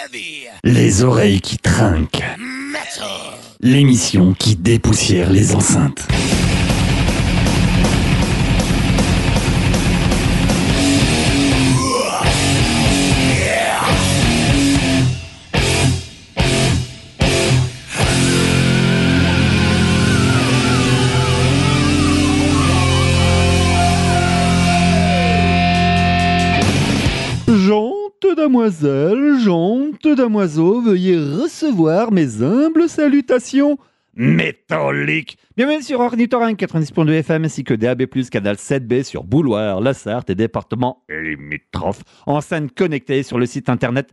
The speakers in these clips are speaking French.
Les oreilles qui trinquent. L'émission qui dépoussière les enceintes. Gentes damoiseaux, veuillez recevoir mes humbles salutations métalliques. Bienvenue sur Ornithorynque 90.2 FM ainsi que DAB+, canal 7B sur Bouloir, la Sarthe et département limitrophes. Enceinte connectée sur le site internet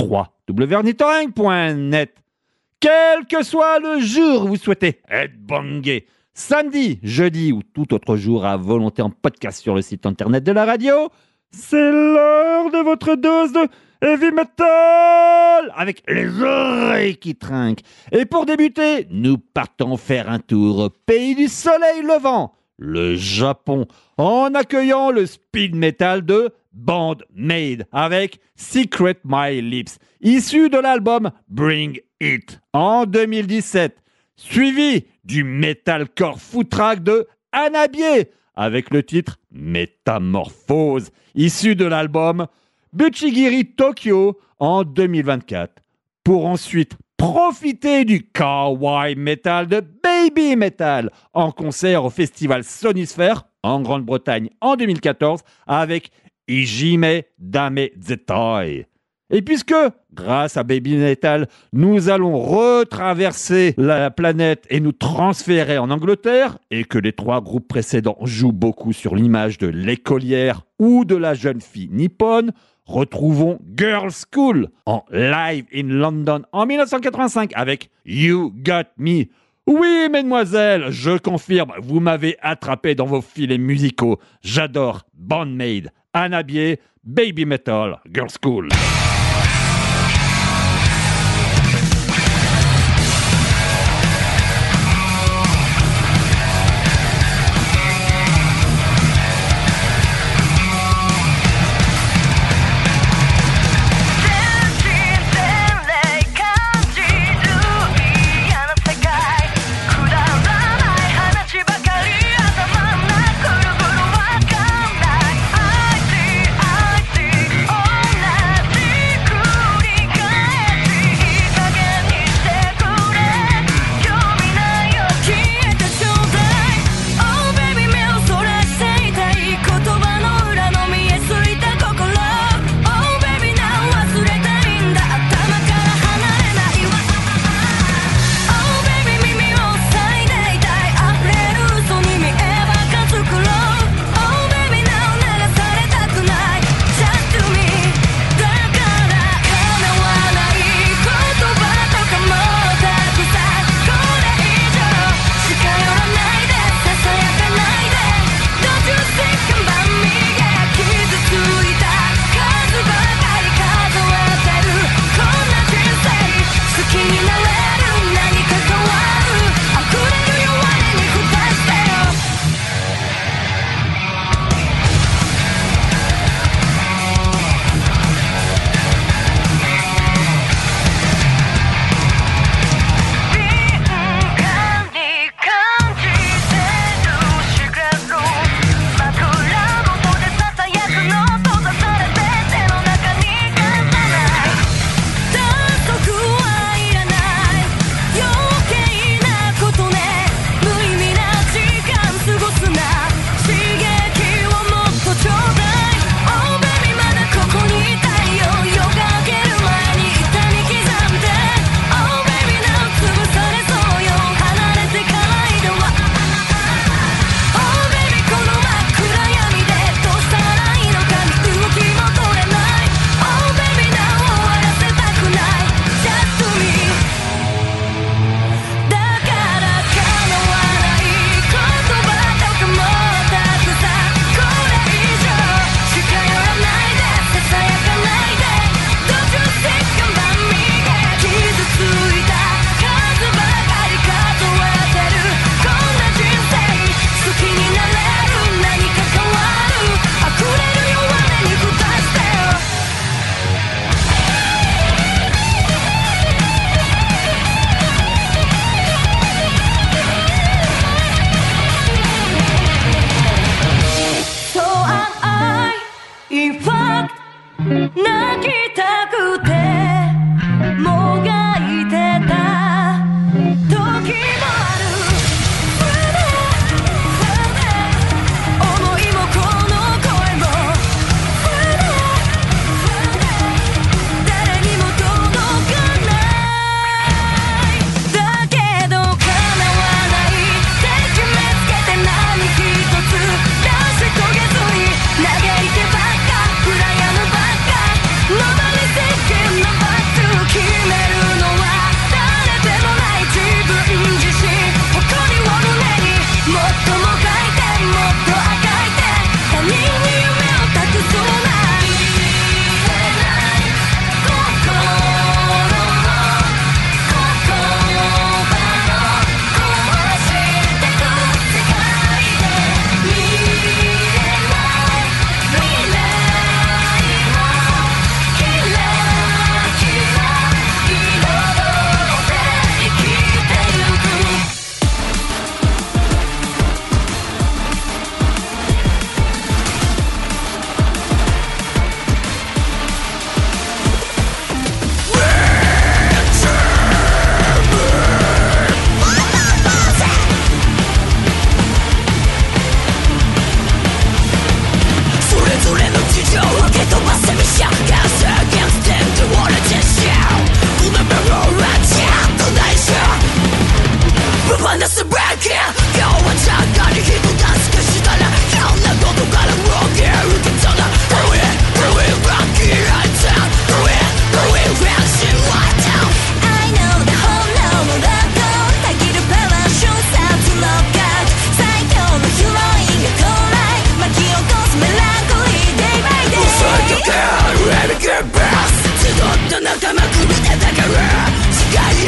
www.ornithorynque.net. Quel que soit le jour où vous souhaitez être bangé, samedi, jeudi ou tout autre jour à volonté en podcast sur le site internet de la radio, c'est l'heure de votre dose de heavy metal avec les oreilles qui trinquent. Et pour débuter, nous partons faire un tour au pays du soleil levant, le Japon, en accueillant le speed metal de Band Maid avec Secret My Lips, issu de l'album Bring It en 2017, suivi du metalcore footrack de Hanabier avec le titre Métamorphose, issu de l'album Buchigiri Tokyo en 2024, pour ensuite profiter du kawaii metal de Baby Metal en concert au festival Sonisphere en Grande-Bretagne en 2014 avec Ijime Dame Zetai. Et puisque, grâce à Baby Metal, nous allons retraverser la planète et nous transférer en Angleterre, et que les trois groupes précédents jouent beaucoup sur l'image de l'écolière ou de la jeune fille nippone, retrouvons Girls' School en live in London en 1985 avec You Got Me. Oui, mesdemoiselles, je confirme, vous m'avez attrapé dans vos filets musicaux. J'adore Band Maid, Hanabier, Baby Metal, Girls' School. I see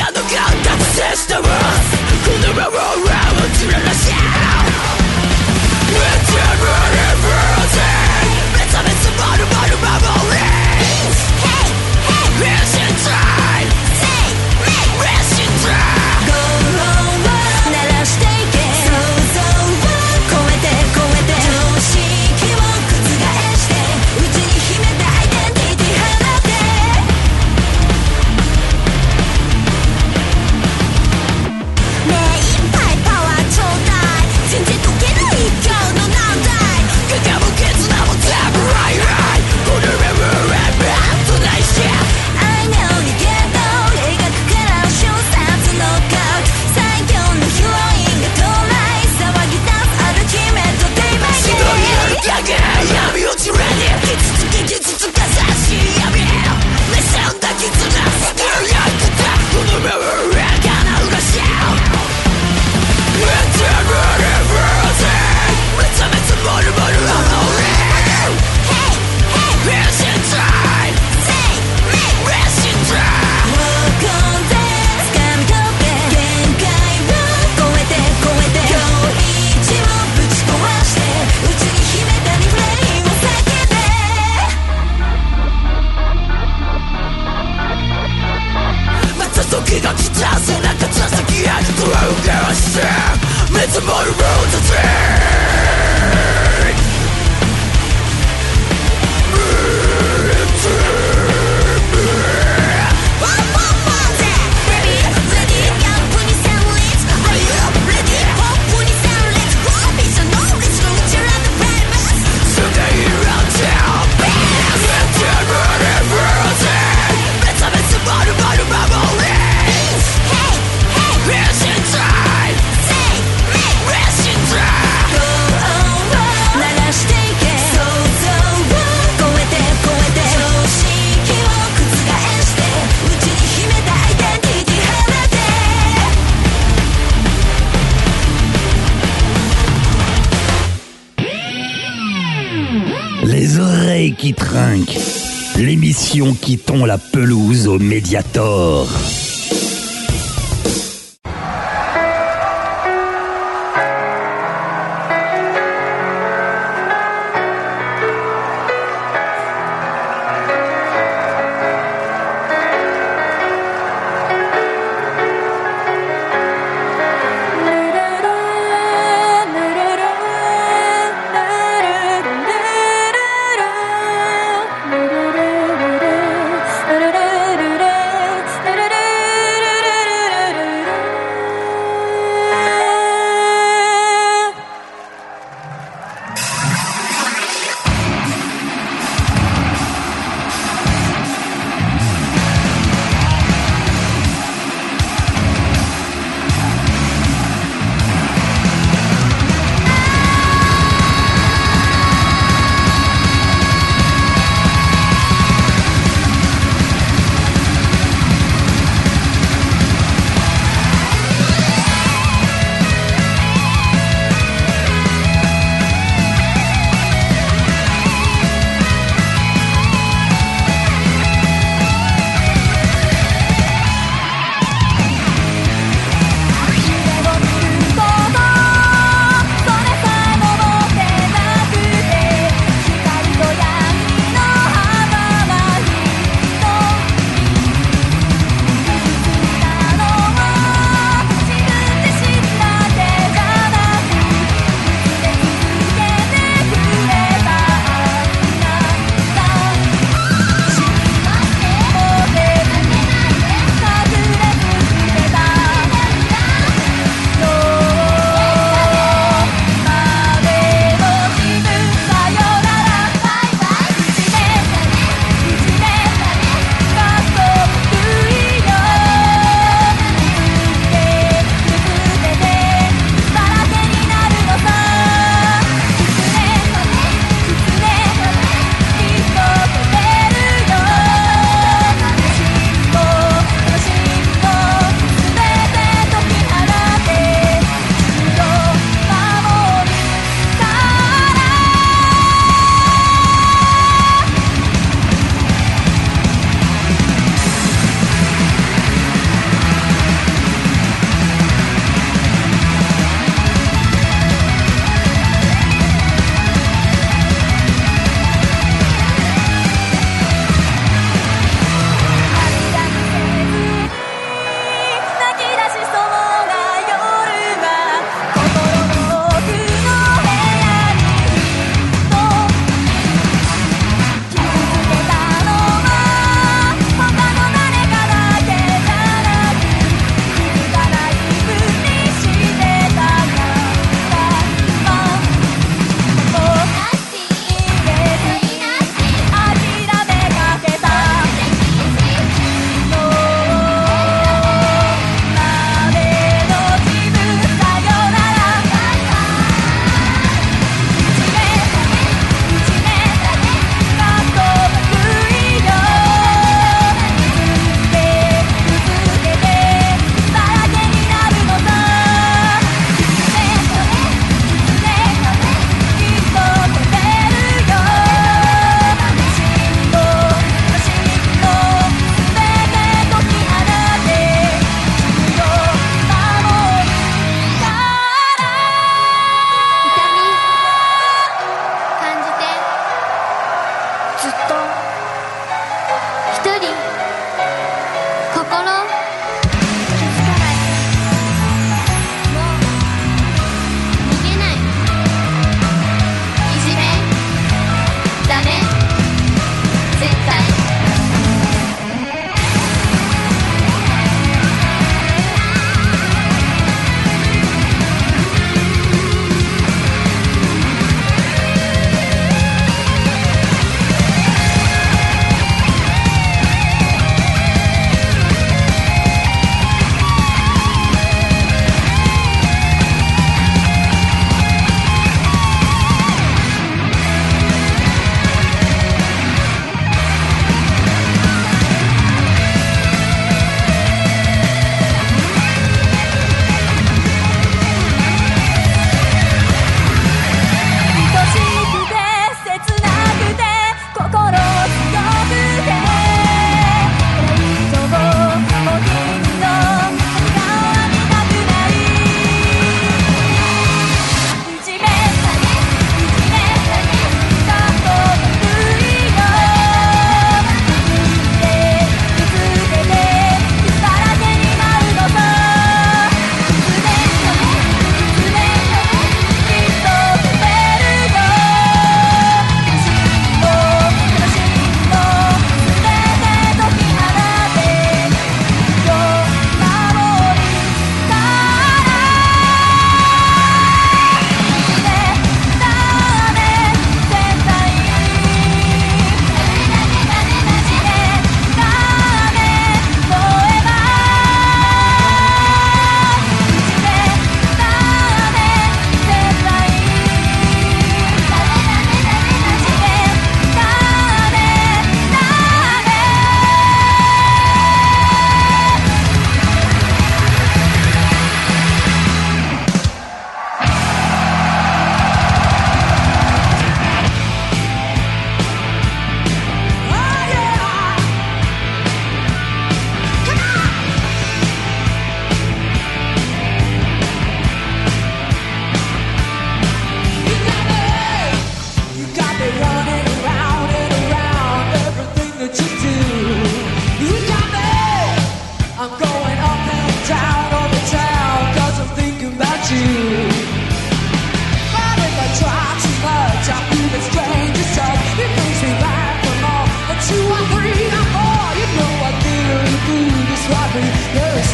Les oreilles qui trinquent, l'émission qui tond la pelouse au Mediator.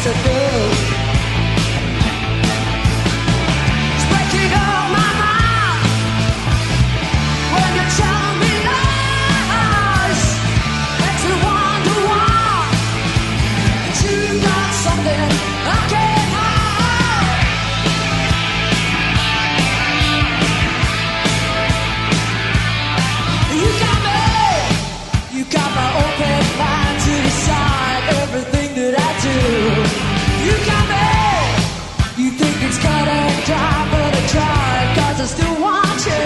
used to do. It's breaking all my mind when you tell me lies. Makes me wonder why. But you got something I can't hide. You got my open mind to decide everything that I do. You got me. You think it's cut and dry, but I try, 'cause I still want you.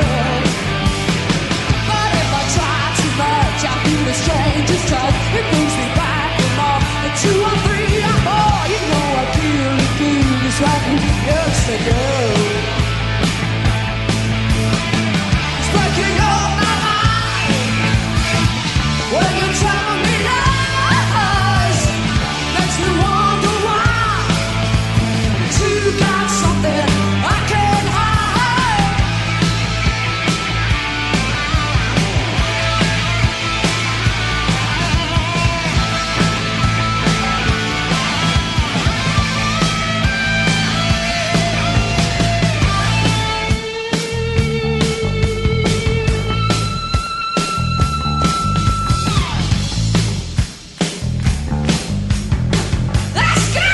But if I try too much, I feel the strangest touch. It moves me back and more. And 2 or 3 or more, you know I feel just like we used to do. It's breaking all my mind when you tell me lies. Makes me wonder why. But you got something I can't hide. Let's go!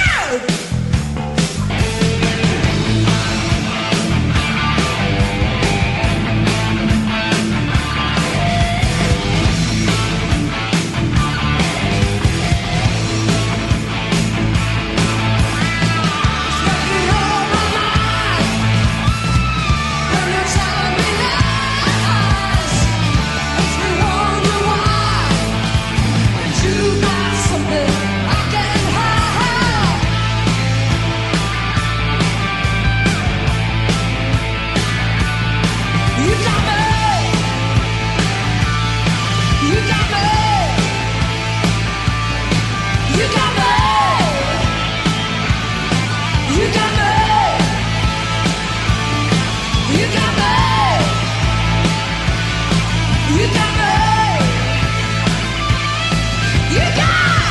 Breaking all my mind when you tell me lies. Makes me wonder why. But you got something I can't hide. You got me. You got me. You got me. You got me. You got me. You got me. You got.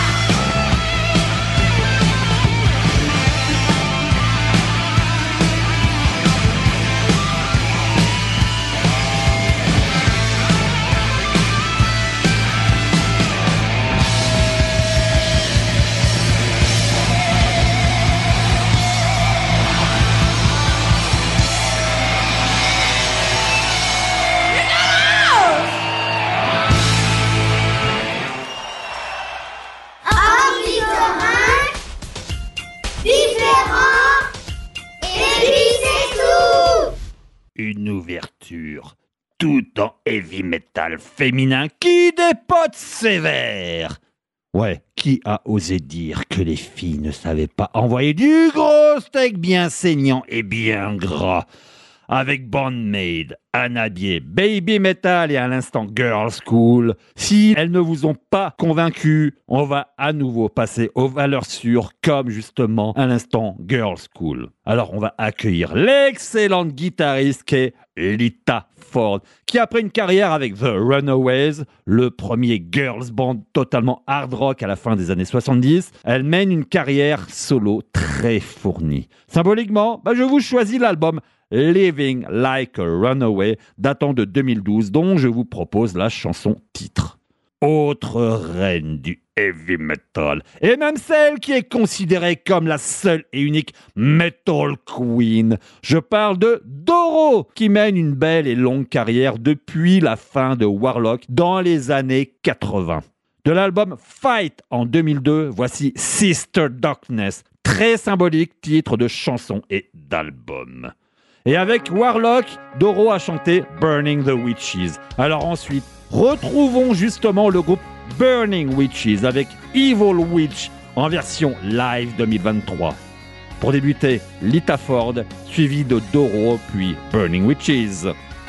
Ornithorynque, différent, et puis c'est tout. Une ouverture tout en heavy metal féminin qui dépote sévère. Ouais, qui a osé dire que les filles ne savaient pas envoyer du gros steak bien saignant et bien gras? Avec Band-Maid, Anabier, Baby Metal et à l'instant Girls School, si elles ne vous ont pas convaincu, on va à nouveau passer aux valeurs sûres comme justement à l'instant Girls School. Alors on va accueillir l'excellente guitariste qu'est Lita Ford, qui après une carrière avec The Runaways, le premier girls band totalement hard rock à la fin des années 70, elle mène une carrière solo très fournie. Symboliquement, je vous choisis l'album Living Like a Runaway, datant de 2012, dont je vous propose la chanson titre. Autre reine du heavy metal, et même celle qui est considérée comme la seule et unique metal queen. Je parle de Doro, qui mène une belle et longue carrière depuis la fin de Warlock dans les années 80. De l'album Fight en 2002, voici Sister Darkness, très symbolique titre de chanson et d'album. Et avec Warlock, Doro a chanté Burning the Witches. Alors ensuite, retrouvons justement le groupe Burning Witches avec Evil Witch en version live 2023. Pour débuter, Lita Ford, suivi de Doro, puis Burning Witches.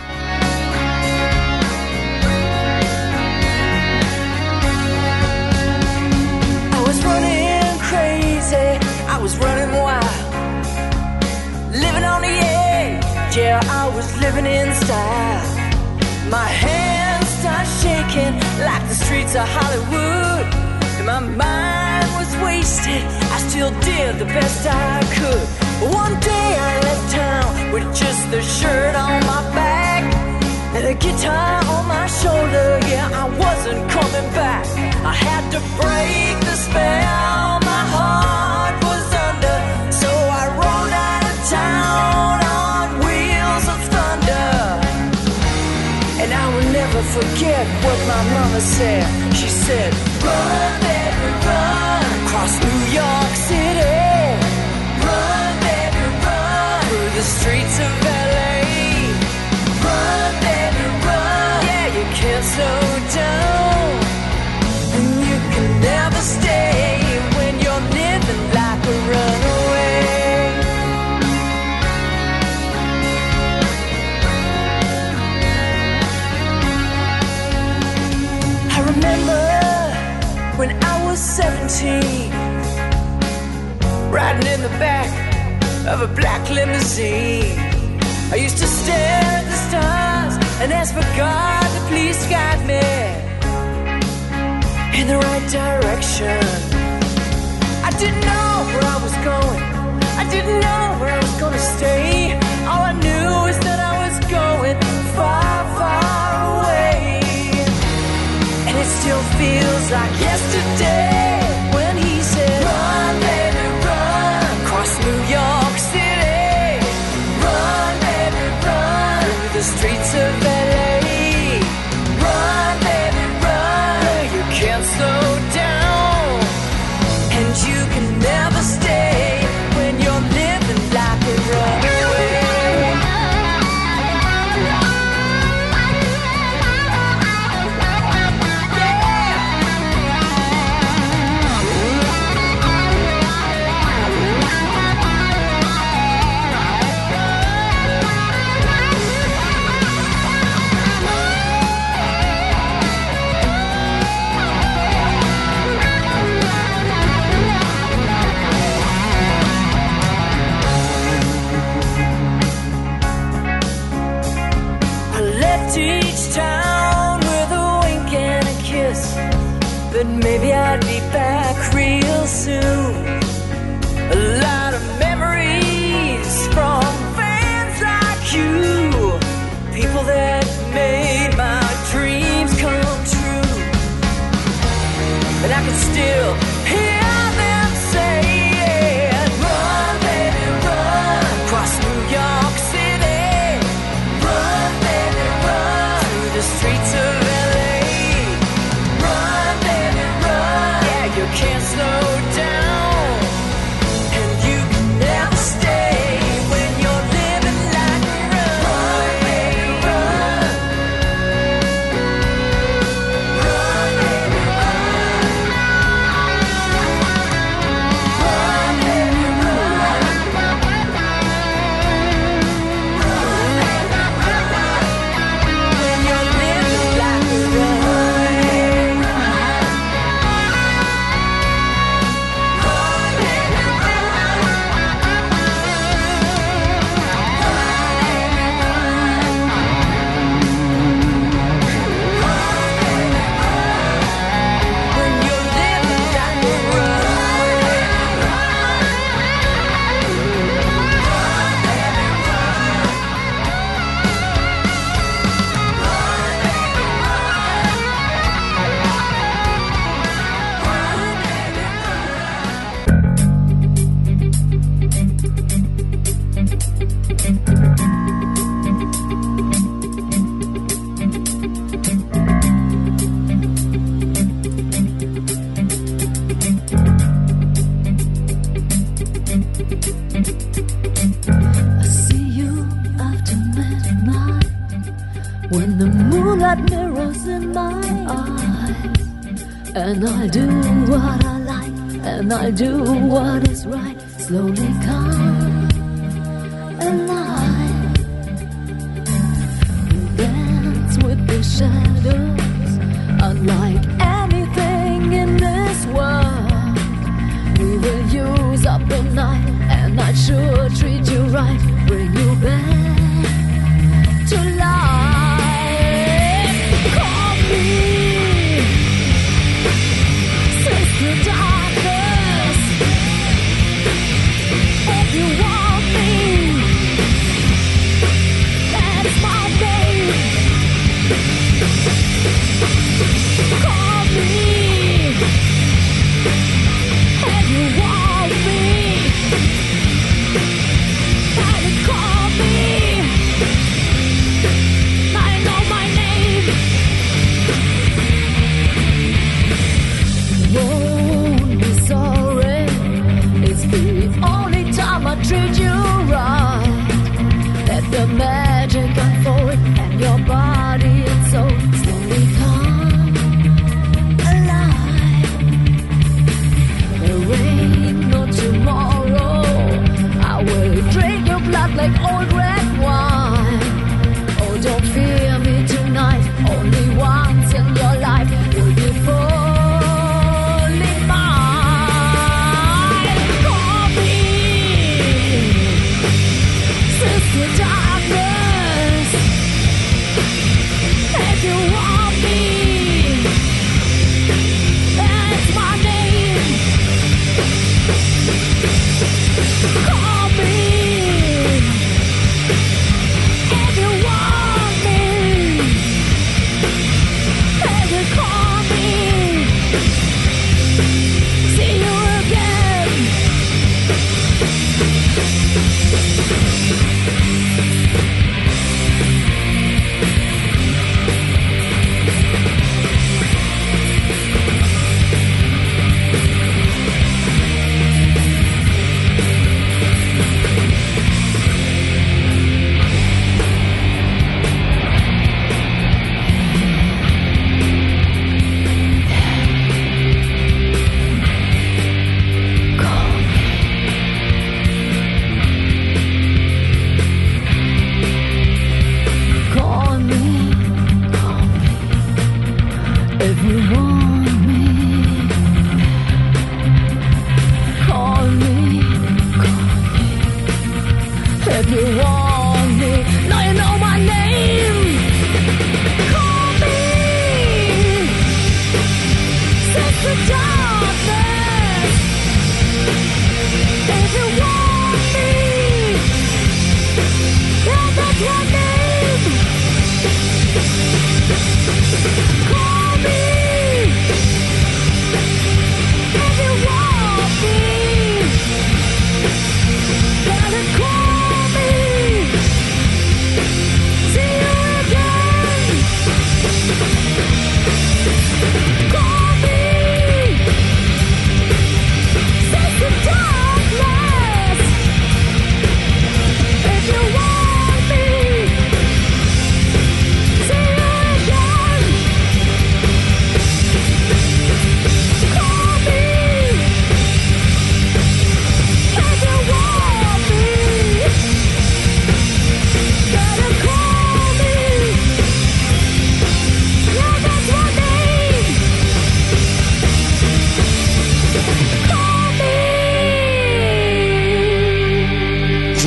I was running crazy, I was running wild, living on the edge, yeah, I was living in style. My hands start shaking like the streets of Hollywood, and my mind was wasted, I still still did the best I could. One day I left town with just the shirt on my back and a guitar on my shoulder. Yeah, I wasn't coming back. I had to break the spell my heart was under. So I rode out of town on wheels of thunder. And I will never forget what my mama said. She said, run, baby, run, across New York City. Run, baby, run, through the streets of LA. Run, baby, run, yeah, you can't slow down. And you can never stay when you're living like a runaway. I remember when I was 17, riding in the back of a black limousine. I used to stare at the stars and ask for God to please guide me in the right direction. I didn't know where I was going. I didn't know where I was gonna stay. All I knew is that I was going far, far away. And it still feels like yesterday when he said, run, baby, run, across New York City. Run, baby, run, through the streets of LA. Run, baby, run, you can't slow down. And you can never stay when you're living like a runaway. Each town with a wink and a kiss, but maybe I'd be back real soon. A lot of memories from fans like you, people that made my dreams come true. And I can still hear them saying, run, baby, run, across New York City. Run, baby, run, through the streets of LA. Run, baby, run, yeah, you can't slow down. And you can never stay when you're living like a runaway. Run, baby, run. Run, baby, run. Run, baby, run. When you're living like a runaway. When you're living like a runaway. I see you after midnight when the moonlight mirrors in my eyes, and I do what I like, and I do what is right. Slowly come alive, dance with the shadows, unlike anything in this world. We will use up the night, and I'd sure treat you right, bring you back to life. Call me since the darkness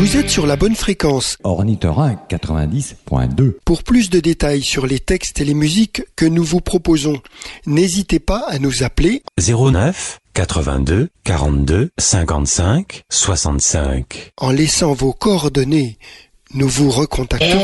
Vous êtes sur la bonne fréquence. Ornithorynque 90.2. Pour plus de détails sur les textes et les musiques que nous vous proposons, n'hésitez pas à nous appeler 09 82 42 55 65. en laissant vos coordonnées. Nous vous recontacterons.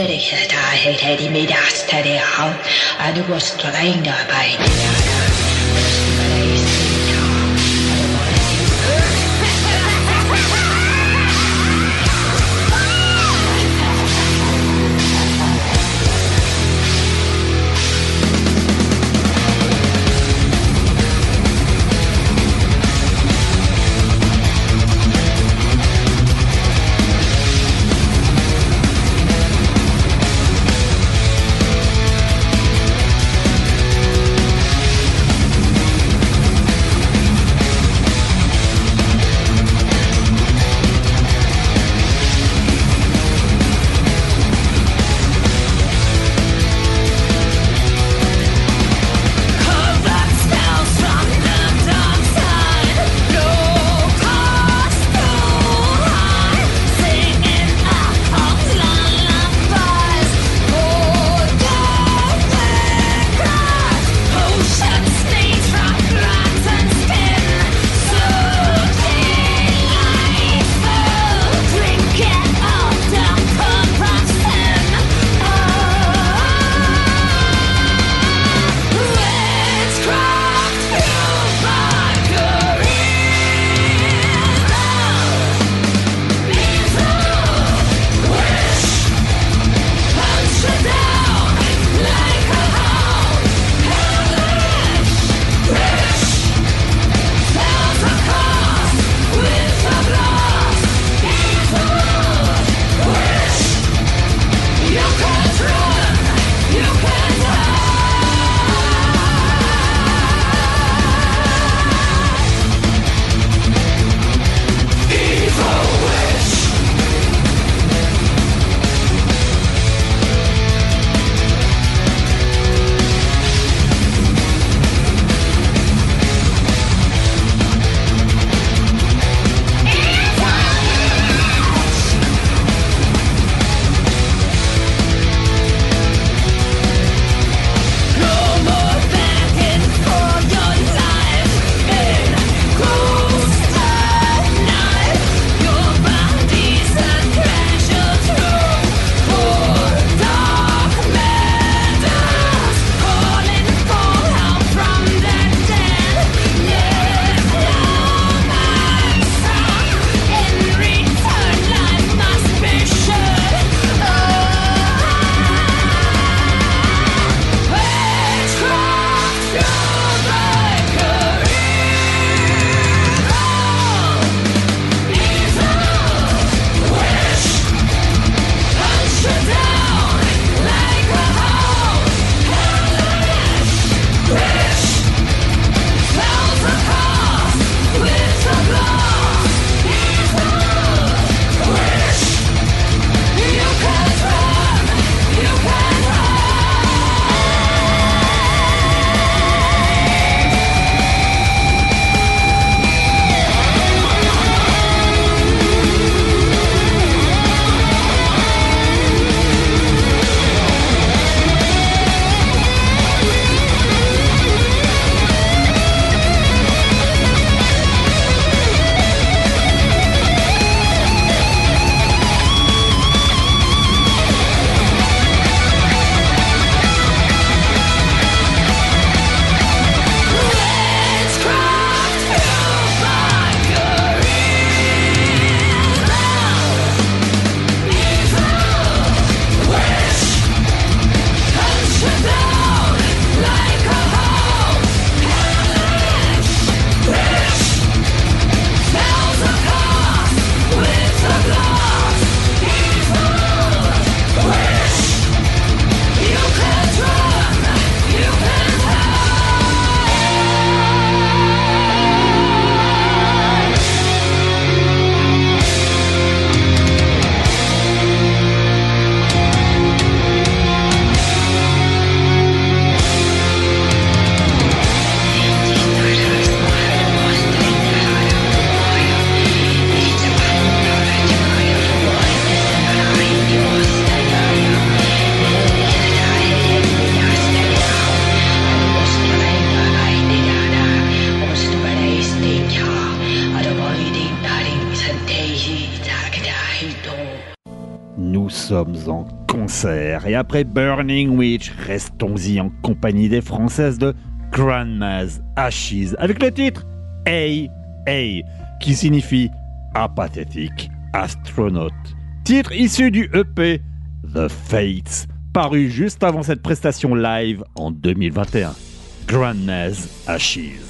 nous sommes en concert. Et après Burning Witch, restons-y en compagnie des Françaises de Grandma's Ashes avec le titre Hey Hey, qui signifie apathétique astronaute. Titre issu du EP The Fates, paru juste avant cette prestation live en 2021. Grandma's Ashes.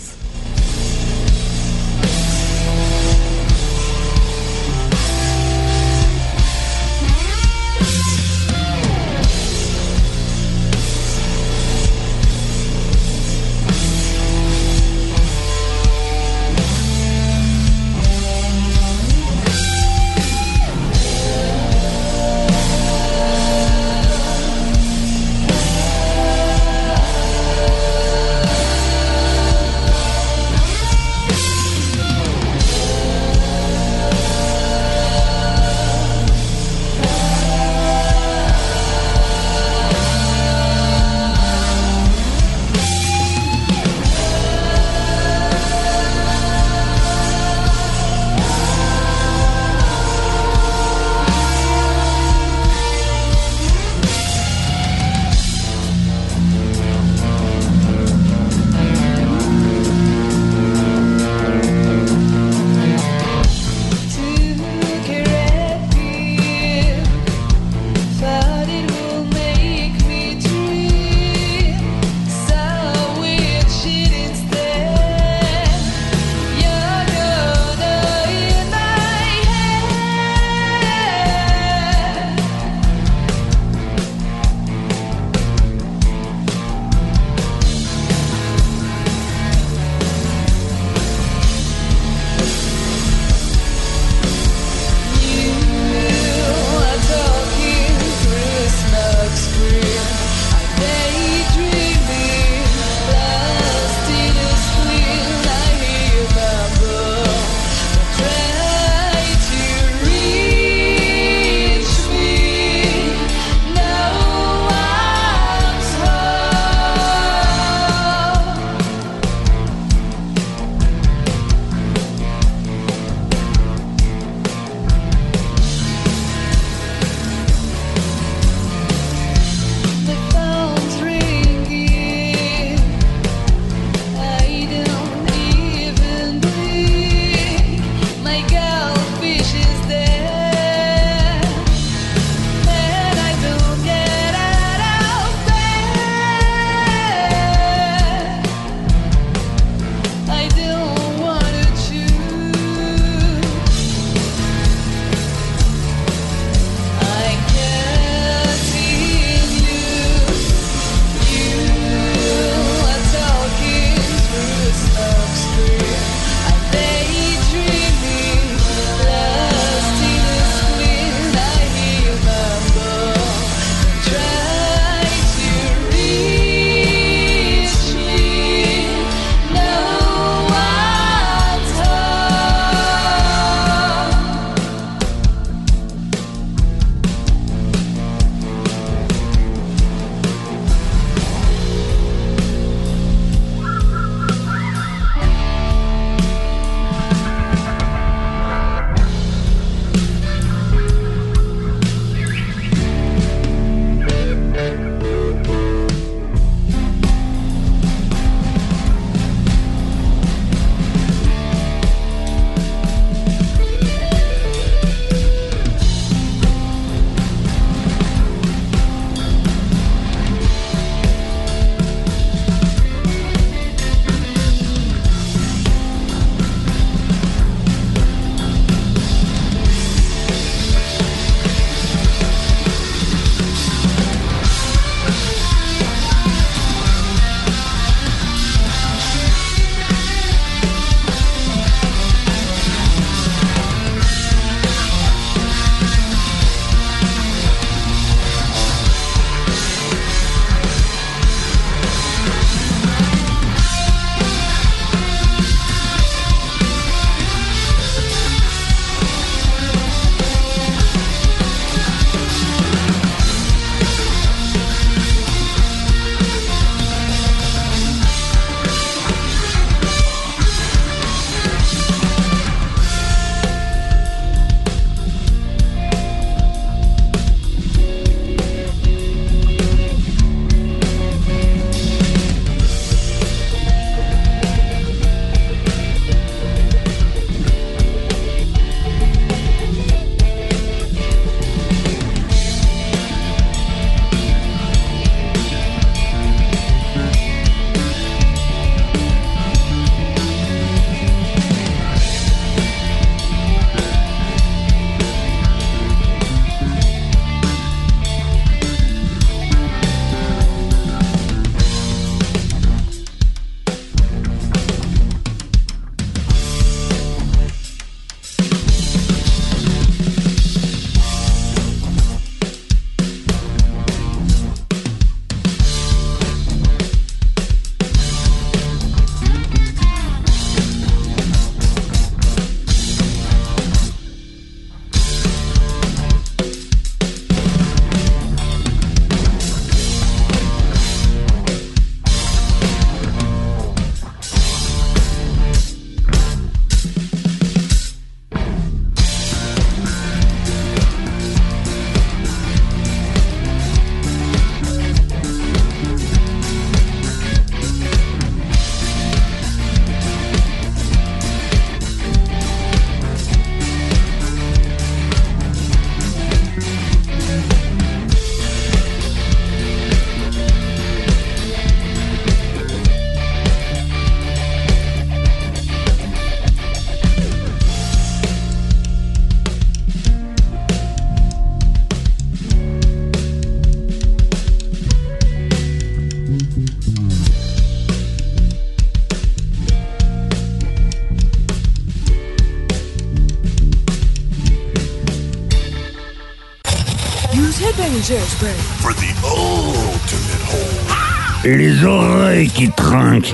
For the ultimate hole. Les oreilles qui trinquent.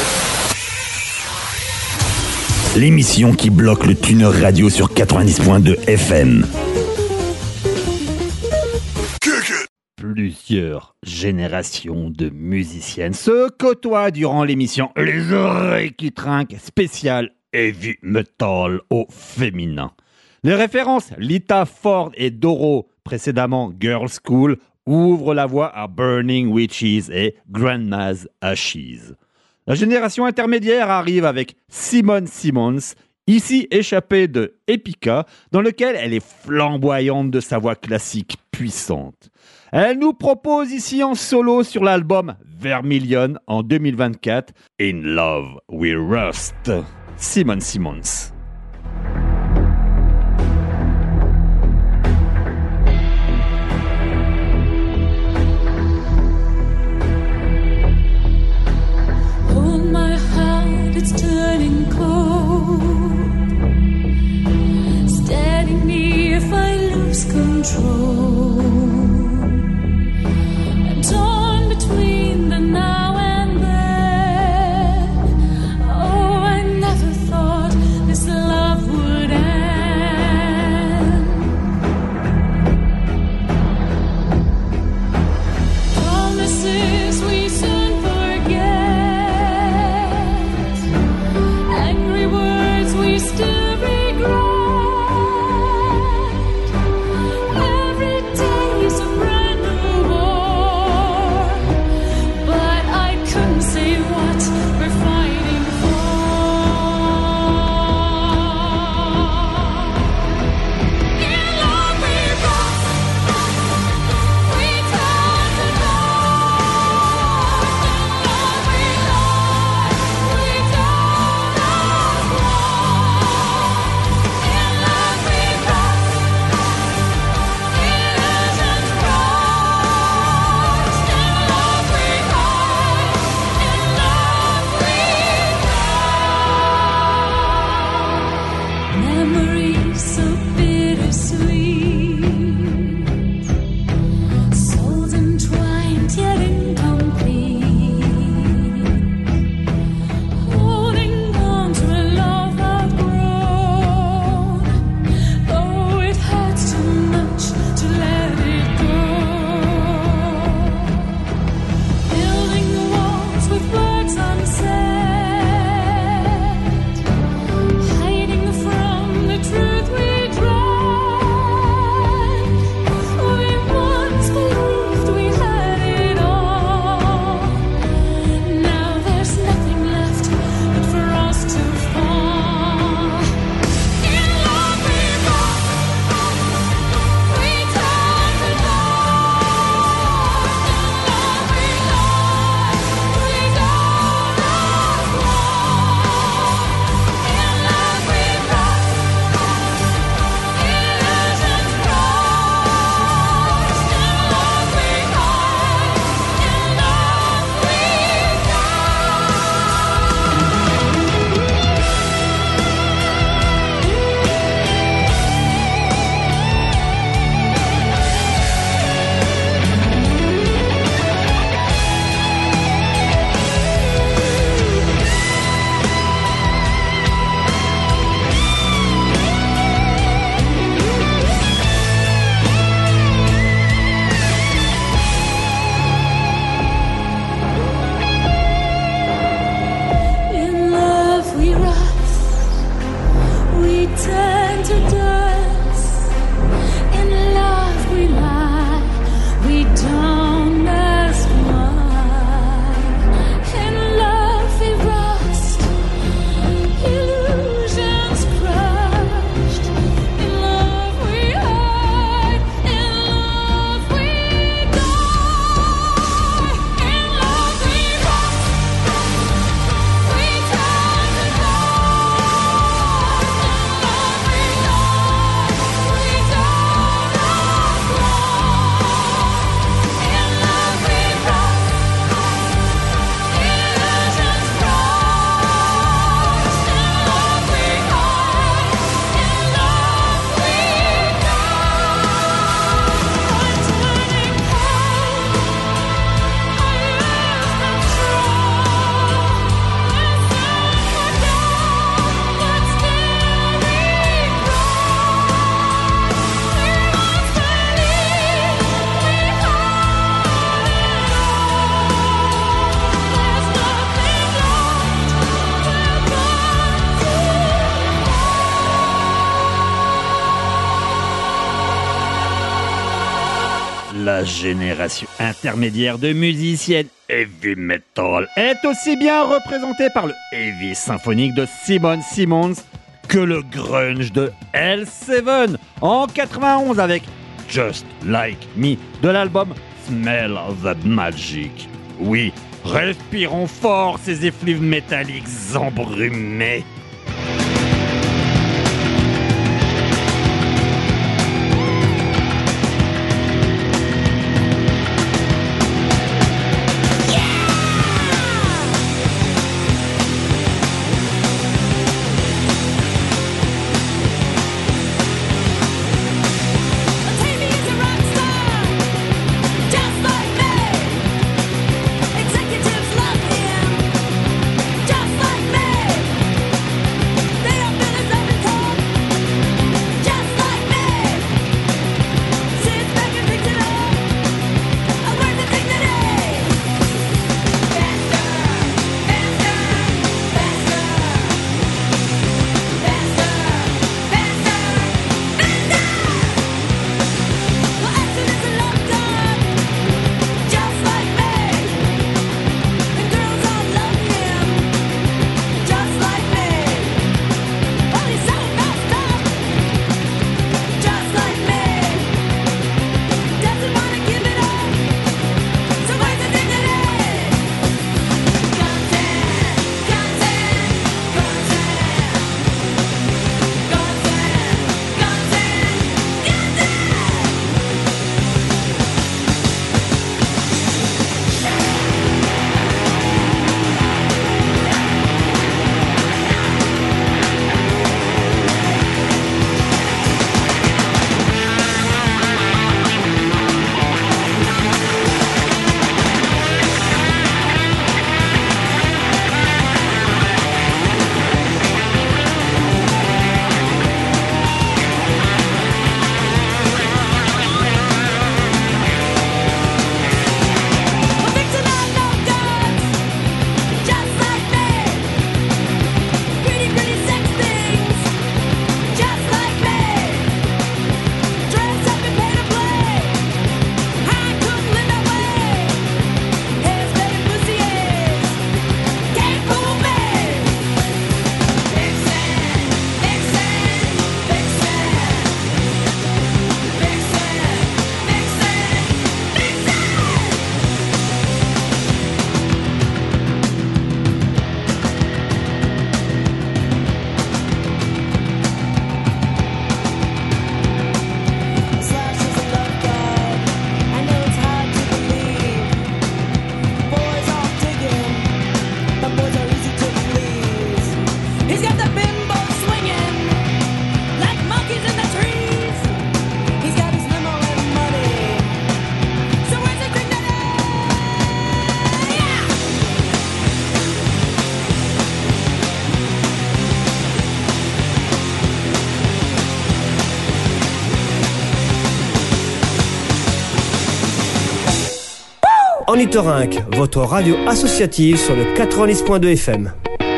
L'émission qui bloque le tuner radio sur 90.2 FM. Plusieurs générations de musiciennes se côtoient durant l'émission Les oreilles qui trinquent, spécial heavy metal au féminin. Les références Lita Ford et Doro, précédemment Girl School, ouvrent la voie à Burning Witches et Grandma's Ashes. La génération intermédiaire arrive avec Simone Simons, ici échappée de Epica, dans lequel elle est flamboyante de sa voix classique puissante. Elle nous propose ici en solo sur l'album Vermilion en 2024, In Love We Rust. Simone Simons. Hold my heart, it's turning cold. Steady me if I lose control. I'm torn between the now and then. Oh, I never thought this love would end. Promises we soon forget. Angry words we still regret. Every day is a brand new war, but I couldn't say what we're fighting for. In love we rust, we turn to dust. In love we lie, we don't ask why. In love we rust, illusions crushed. In love we hide, in love we die. Memories so bittersweet, souls entwined yet incomplete, holding on to a love outgrown, though it hurts too much to let it go. Building walls with words unsaid, hiding from the truth we dread. We once believed we had it all. Now there's nothing left but for us to fall. In love we rust, we turn to dust. In love we lie, we don't ask why. In love we rust, illusions crushed. In love we hide, in love we In love we rust, we turn to dust. In love we lie, we don't ask why. In love we rust, illusions crushed. In love we hide, in love we die. In love we rust, we turn to dust. In love we lie, La génération intermédiaire de musiciennes heavy metal est aussi bien représentée par le heavy symphonique de Simon Simmons que le grunge de L7 en 91 avec Just Like Me de l'album Smell the Magic. Oui, respirons fort ces effluves métalliques embrumés. Ornithorynque, votre radio associative sur le 90.2 FM.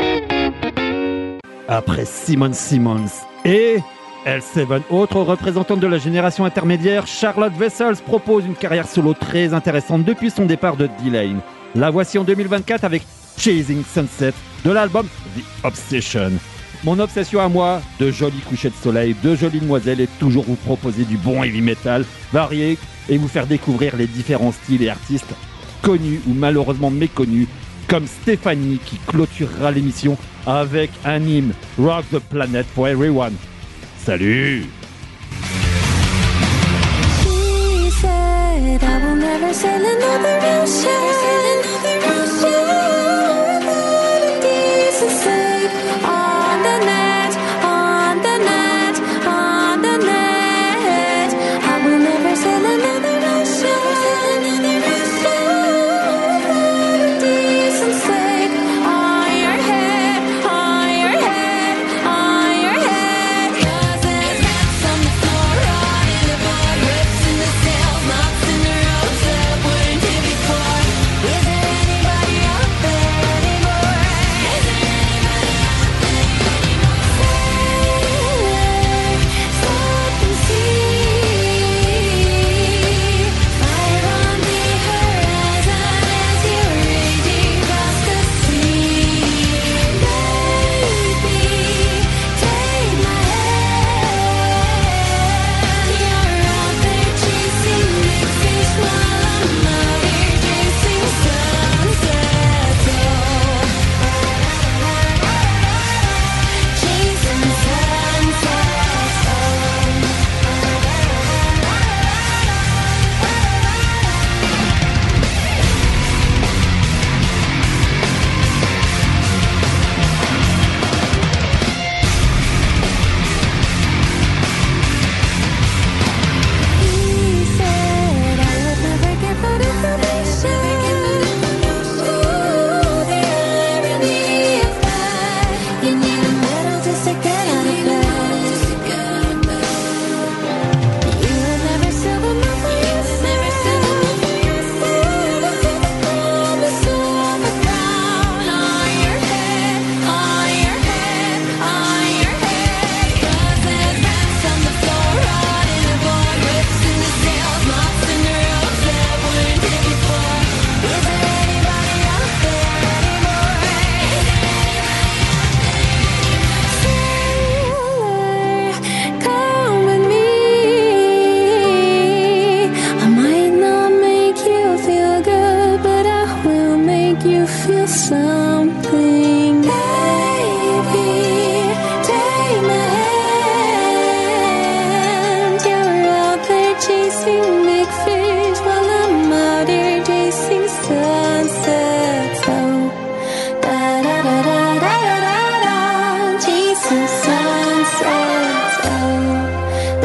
Après Simon Simmons et L7, autre représentante de la génération intermédiaire, Charlotte Wessels propose une carrière solo très intéressante depuis son départ de D-Lane. La voici en 2024 avec Chasing Sunset de l'album The Obsession. Mon obsession à moi, de jolis couchers de soleil, de jolies demoiselles et toujours vous proposer du bon heavy metal varié et vous faire découvrir les différents styles et artistes connus ou malheureusement méconnus, comme Stéphanie qui clôturera l'émission avec un hymne Rock the Planet for Everyone. Salut! He said, I will never sail another ocean. On the net, on the net, on the net. I will never sail another ocean. Decent sake, on your head, on your head, on your head. Cause there's rats on the floor, rotting aboard, rips in the sails, knots in the ropes that wouldn't hit before. Is there anybody out there?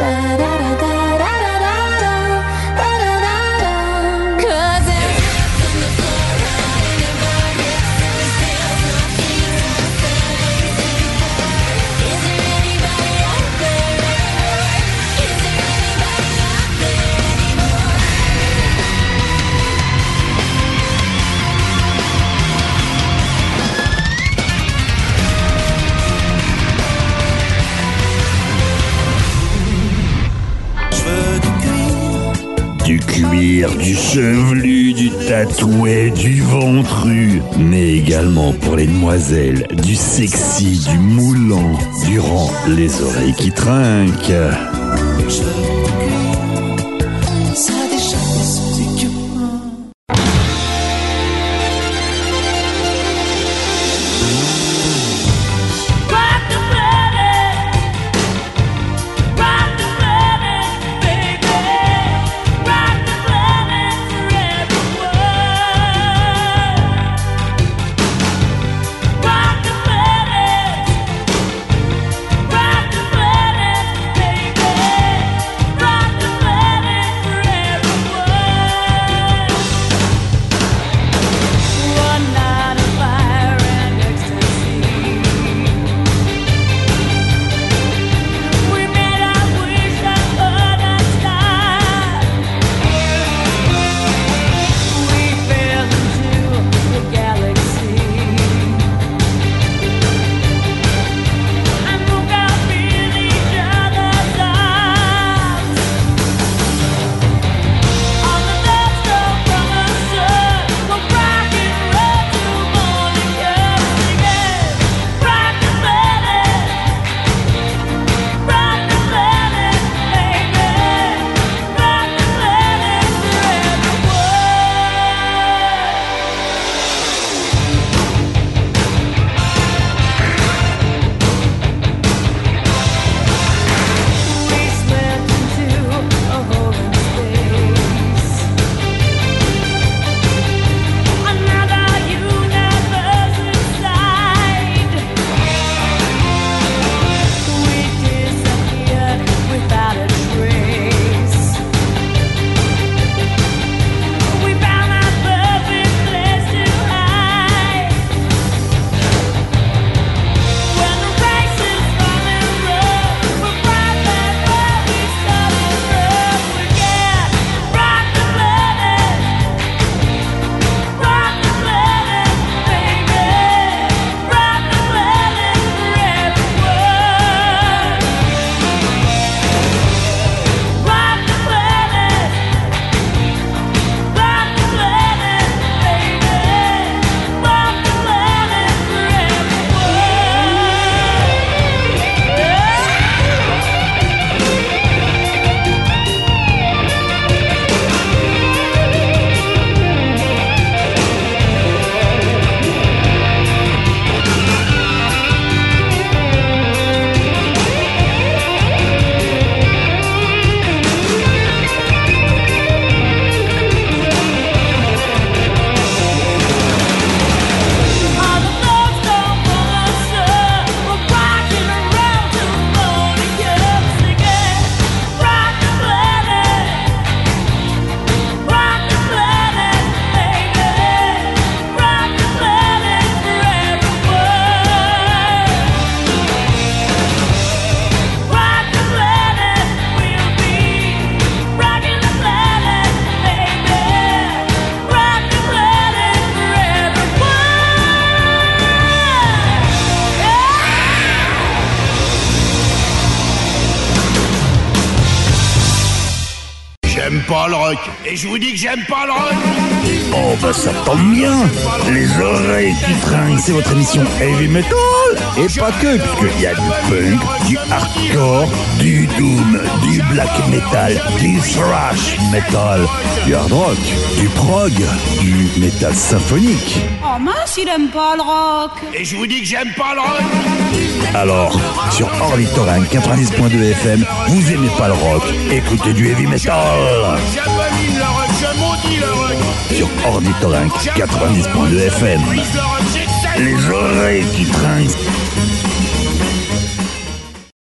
Du cuir, du chevelu, du tatoué, du ventru, mais également pour les demoiselles, du sexy, du moulant, durant les oreilles qui trinquent. J'aime pas le rock. Et je vous dis que j'aime pas le rock. Oh bah ça tombe bien. Les oreilles qui trinquent, c'est votre émission Heavy Metal. Et pas que, puisqu'il y a du punk, du hardcore, du doom, du black metal, du thrash metal, du hard rock, du prog, du metal symphonique. Oh mince, il aime pas le rock. Et je vous dis que j'aime pas le rock. Alors, sur Ornithorynque 90.2 FM, vous aimez pas le rock, écoutez du heavy metal. J'abomine le rock, je maudis le rock. Sur Ornithorynque 90.2 FM. Les oreilles qui trinquent.